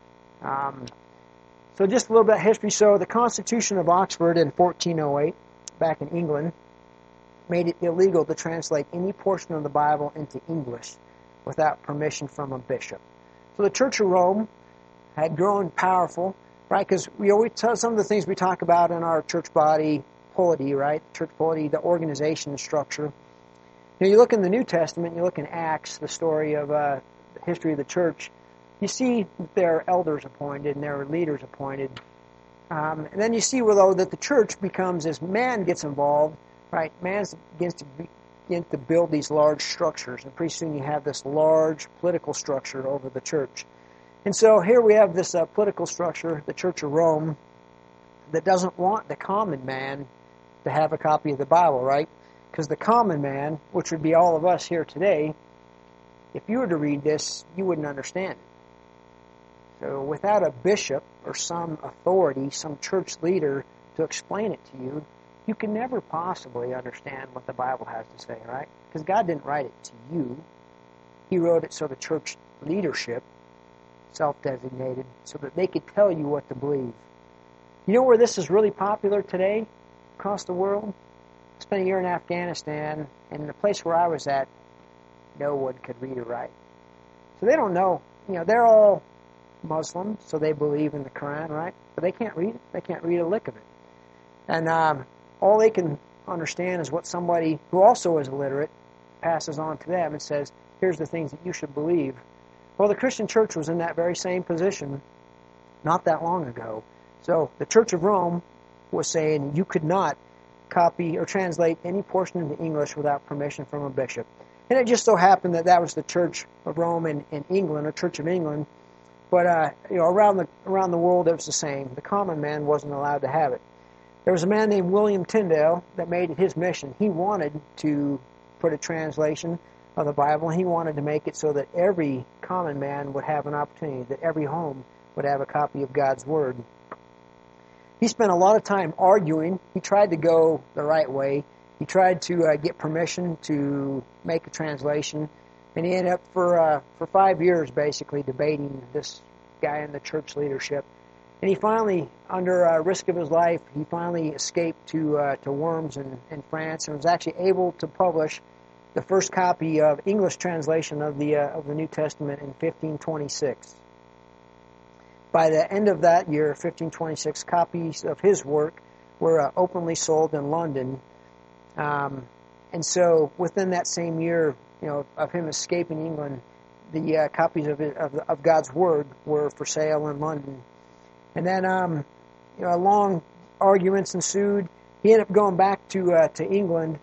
Um, so just a little bit of history. So the Constitution of Oxford in fourteen oh eight, back in England, made it illegal to translate any portion of the Bible into English without permission from a bishop. So the Church of Rome had grown powerful, right? Because we always tell some of the things we talk about in our church body polity, right? Church polity, the organization structure. You know, you look in the New Testament, you look in Acts, the story of uh, the history of the church, you see there are elders appointed and there are leaders appointed. Um, and then you see, well, though, that the church becomes, as man gets involved, right, man begins to, begins to build these large structures. And pretty soon you have this large political structure over the church. And so here we have this uh, political structure, the Church of Rome, that doesn't want the common man to have a copy of the Bible, right? Because the common man, which would be all of us here today, if you were to read this, you wouldn't understand it. So without a bishop or some authority, some church leader to explain it to you, you can never possibly understand what the Bible has to say, right? Because God didn't write it to you. He wrote it so the church leadership, self-designated, so that they could tell you what to believe. You know where this is really popular today across the world? I spent a year in Afghanistan, and in the place where I was at, no one could read or write. So they don't know. You know, they're all Muslim, so they believe in the Quran, right? But they can't read it. They can't read a lick of it. And um, all they can understand is what somebody who also is illiterate passes on to them and says, here's the things that you should believe. Well, the Christian church was in that very same position not that long ago. So the Church of Rome was saying you could not copy or translate any portion into English without permission from a bishop. And it just so happened that that was the Church of Rome in, in England, or Church of England. But uh, you know, around the around the world, it was the same. The common man wasn't allowed to have it. There was a man named William Tyndale that made it his mission. He wanted to put a translation of the Bible, and he wanted to make it so that every common man would have an opportunity, that every home would have a copy of God's Word. He spent a lot of time arguing. He tried to go the right way. He tried to uh, get permission to make a translation, and he ended up for uh, for five years basically debating this guy in the church leadership. And he finally, under uh, risk of his life, he finally escaped to uh, to Worms in, in France, and was actually able to publish the first copy of English translation of the uh, of the New Testament in fifteen twenty-six. By the end of that year, fifteen twenty-six, copies of his work were uh, openly sold in London. Um, and so within that same year, you know, of him escaping England, the uh, copies of, it, of of God's Word were for sale in London. And then, um, you know, long arguments ensued. He ended up going back to uh, to England.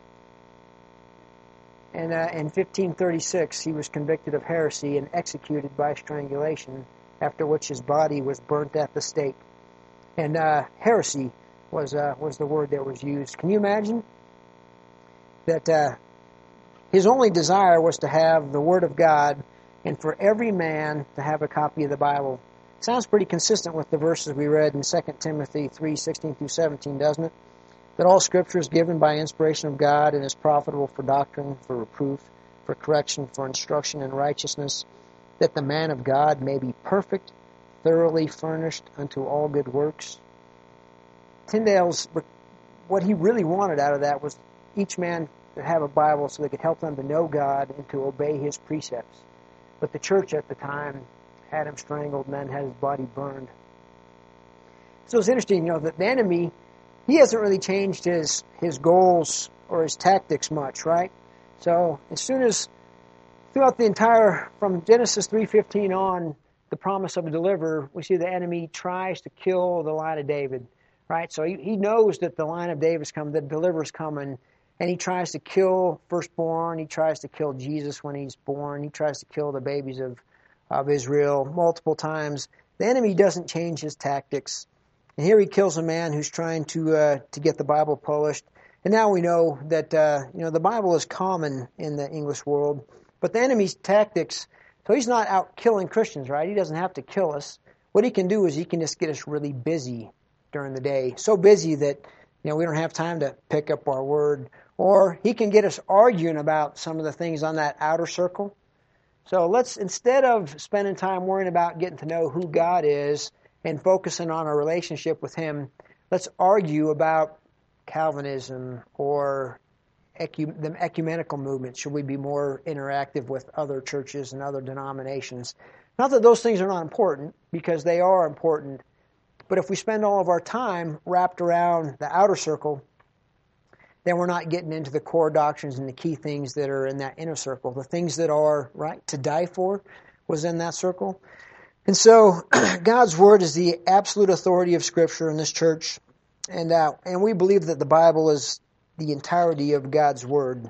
And uh, in fifteen thirty-six, he was convicted of heresy and executed by strangulation, after which his body was burnt at the stake. And uh, heresy was uh, was the word that was used. Can you imagine that uh, his only desire was to have the Word of God and for every man to have a copy of the Bible? Sounds pretty consistent with the verses we read in Second Timothy three sixteen through seventeen, doesn't it? That all Scripture is given by inspiration of God and is profitable for doctrine, for reproof, for correction, for instruction in righteousness, that the man of God may be perfect, thoroughly furnished unto all good works. Tyndale's, what he really wanted out of that was each man to have a Bible so they could help them to know God and to obey His precepts. But the church at the time had him strangled and then had his body burned. So it's interesting, you know, that the enemy, he hasn't really changed his, his goals or his tactics much, right? So as soon as, throughout the entire, from Genesis three fifteen on, the promise of a deliverer, we see the enemy tries to kill the line of David, right? So he, he knows that the line of David's coming, the deliverer's coming, and he tries to kill firstborn, he tries to kill Jesus when he's born, he tries to kill the babies of, of Israel multiple times. The enemy doesn't change his tactics. And here he kills a man who's trying to uh, to get the Bible published. And now we know that uh, you know the Bible is common in the English world, but the enemy's tactics. So he's not out killing Christians, right? He doesn't have to kill us. What he can do is he can just get us really busy during the day, so busy that you know we don't have time to pick up our word. Or he can get us arguing about some of the things on that outer circle. So let's, instead of spending time worrying about getting to know who God is and focusing on our relationship with Him, let's argue about Calvinism or ecu- the ecumenical movement. Should we be more interactive with other churches and other denominations? Not that those things are not important, because they are important, but if we spend all of our time wrapped around the outer circle, then we're not getting into the core doctrines and the key things that are in that inner circle. The things that are, right, to die for was in that circle. And so God's Word is the absolute authority of Scripture in this church. And uh, and we believe that the Bible is the entirety of God's Word.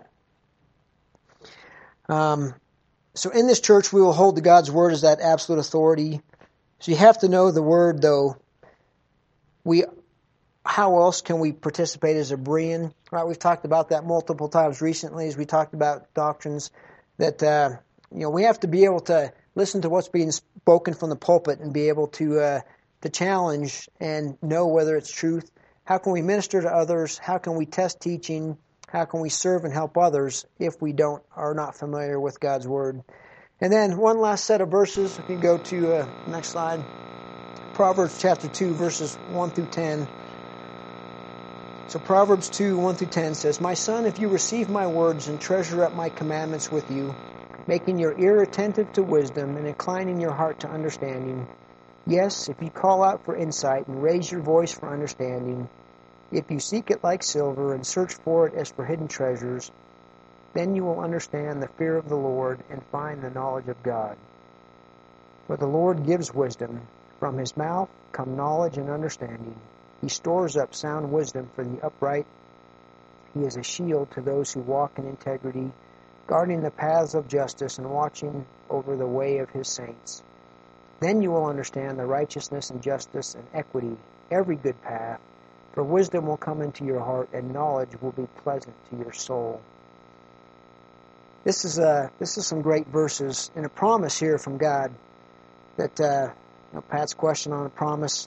Um, so in this church, we will hold to God's Word as that absolute authority. So you have to know the Word, though. We, how else can we participate as a Berean? Right, we've talked about that multiple times recently as we talked about doctrines that uh, you know we have to be able to listen to what's being spoken from the pulpit and be able to uh, to challenge and know whether it's truth. How can we minister to others? How can we test teaching? How can we serve and help others if we don't are not familiar with God's Word? And then one last set of verses. If you go to uh, next slide, Proverbs chapter two, verses one through ten. So Proverbs two, one through ten says, "My son, if you receive my words and treasure up my commandments with you, making your ear attentive to wisdom and inclining your heart to understanding, yes, if you call out for insight and raise your voice for understanding, if you seek it like silver and search for it as for hidden treasures, then you will understand the fear of the Lord and find the knowledge of God. For the Lord gives wisdom. From his mouth come knowledge and understanding. He stores up sound wisdom for the upright. He is a shield to those who walk in integrity, guarding the paths of justice and watching over the way of his saints. Then you will understand the righteousness and justice and equity, every good path, for wisdom will come into your heart and knowledge will be pleasant to your soul." This is a this is some great verses and a promise here from God. That uh, you know, Pat's question on a promise.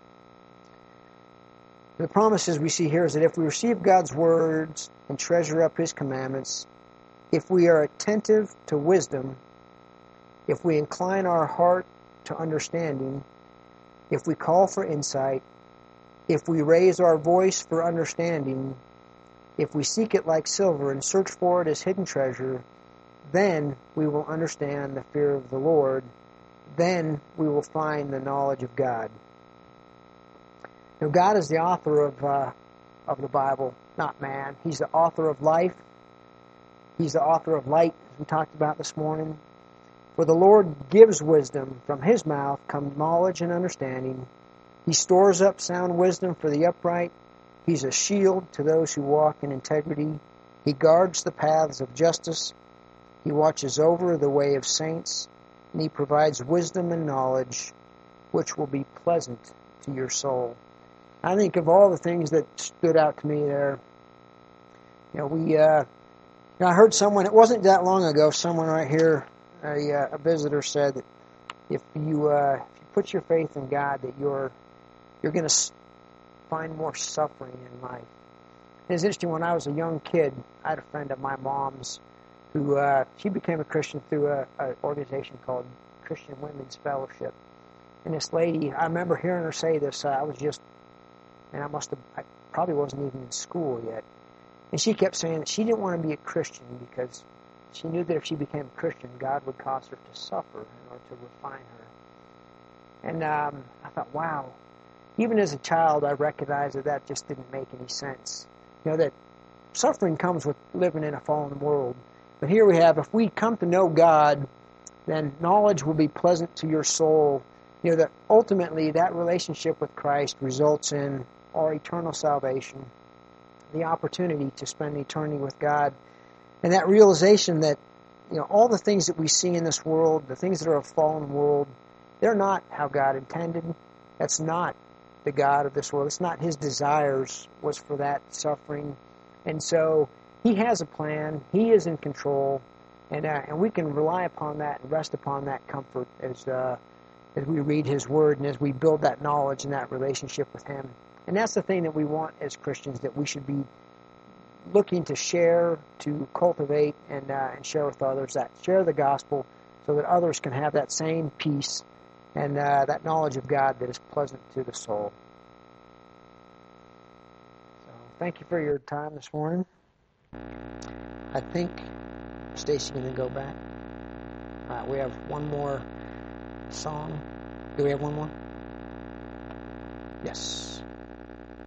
The promises we see here is that if we receive God's words and treasure up his commandments, if we are attentive to wisdom, if we incline our heart to understanding, if we call for insight, if we raise our voice for understanding, if we seek it like silver and search for it as hidden treasure, then we will understand the fear of the Lord. Then we will find the knowledge of God. Now, God is the author of uh, of the Bible, not man. He's the author of life. He's the author of light, as we talked about this morning. For the Lord gives wisdom. From his mouth come knowledge and understanding. He stores up sound wisdom for the upright. He's a shield to those who walk in integrity. He guards the paths of justice. He watches over the way of saints. And he provides wisdom and knowledge, which will be pleasant to your soul. I think of all the things that stood out to me there. You know, we. Uh, you know, I heard someone. It wasn't that long ago. Someone right here, a, uh, a visitor, said that if you uh, if you put your faith in God, that you're you're going to find more suffering in life. And it's interesting. When I was a young kid, I had a friend of my mom's who uh, she became a Christian through a, a organization called Christian Women's Fellowship. And this lady, I remember hearing her say this. Uh, I was just, and I must have, I probably wasn't even in school yet. And she kept saying that she didn't want to be a Christian because she knew that if she became a Christian, God would cause her to suffer in order to refine her. And um, I thought, wow. Even as a child, I recognized that that just didn't make any sense. You know, that suffering comes with living in a fallen world. But here we have, if we come to know God, then knowledge will be pleasant to your soul. You know, that ultimately that relationship with Christ results in our eternal salvation, the opportunity to spend eternity with God, and that realization that, you know, all the things that we see in this world, the things that are a fallen world, they're not how God intended. That's not the God of this world. It's not his desires was for that suffering. And so he has a plan. He is in control. And uh, and we can rely upon that and rest upon that comfort as uh, as we read his word and as we build that knowledge and that relationship with him. And that's the thing that we want as Christians, that we should be looking to share, to cultivate, and uh, and share with others, that share the gospel so that others can have that same peace and uh, that knowledge of God that is pleasant to the soul. So thank you for your time this morning. I think Stacy's going to go back. All right, we have one more song. Do we have one more? Yes.